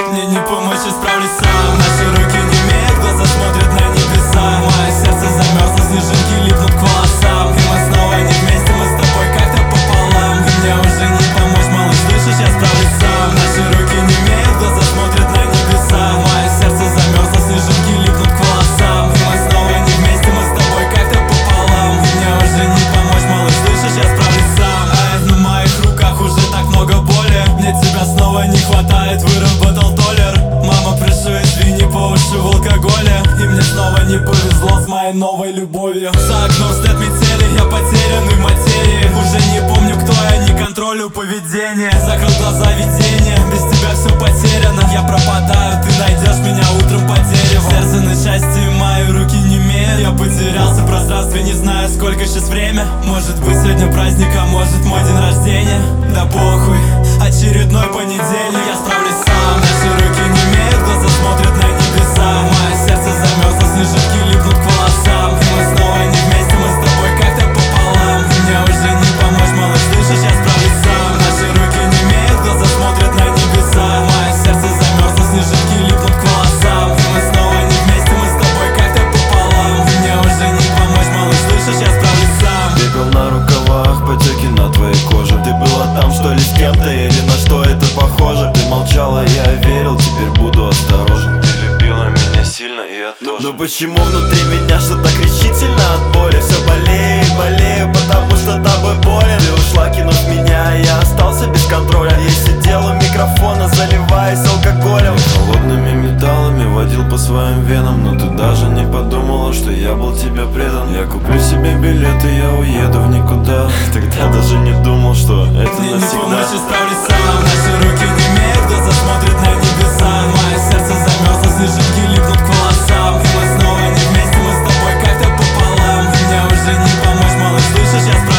Мне не помочь, я справлюсь сам. Наши руки не имеют, глаза смотрят на небеса. Мое сердце замерзло, снежинки липнут к волосам. И мы снова не вместе, мы с тобой как-то пополам. И мне уже не помочь, малыш, слышишь, я справлюсь сам. Наши руки не имеют, глаза смотрят на небеса. Мое сердце замерзло, снежинки липнут к волосам. И мы снова не вместе, мы с тобой как-то пополам. И мне уже не помочь, малыш, слышишь, я справлюсь сам. На моих руках уже так много боли. Мне тебя снова не хватает, выработал толер. Мама, прошу, извини, по уши в алкоголе. И мне снова не повезло с моей новой любовью. За окном стоят метели, я потерянный в материи. Уже не помню, кто я, не контролю поведение. Закрыл глаза, видение, без тебя все потеряно. Я пропадаю, ты найдешь меня утром по дереву. Сердце на счастье, мои руки не имеют. Я потерялся в пространстве, не знаю, сколько сейчас время. Может быть, сегодня праздник, а может мой день рождения. Да похуй, очередной понедельник, я справлюсь сам. Наши руки не имеют, глаза смотрят на небеса. Мое сердце замерзло, снежинки липнут к волосам. И мы снова не вместе, мы с тобой как-то пополам. И мне уже не помочь, малыш, слышишь, я справлюсь сам. Наши руки не имеют, глаза смотрят на небеса. Мое сердце замерзло, снежинки липнут к волосам. И мы снова не вместе, мы с тобой как-то пополам. И мне уже не помочь, малыш, слышишь, я справлюсь сам. Бегал на рукавах, потеки на твоей коже. Ты была там, что ли, с кем-то, или на что это похоже? Ты молчала, я верил, теперь буду осторожен. Ты любила меня сильно, и я тоже. Но почему внутри меня что-то кричит сильно от боли? Все болею, болею, потому что тобой болен. Ты ушла, кинув меня, и я остался без контроля. Я сидел у микрофона, заливаясь алкоголем. Холодными металлами водил по своим венам. Но ты даже не подумала, что я был тебе предан. Я куплю себе билет, и я уеду в никуда. Тогда даже не думал, что это Мне не навсегда. помочь, я справлюсь сам. Наши руки не имеют, глаза смотрят на небеса. Мое сердце замерзло, снежинки липнут к волосам. И мы снова не вместе, мы с тобой как-то пополам. И мне уже не помочь, малыш, слышишь, я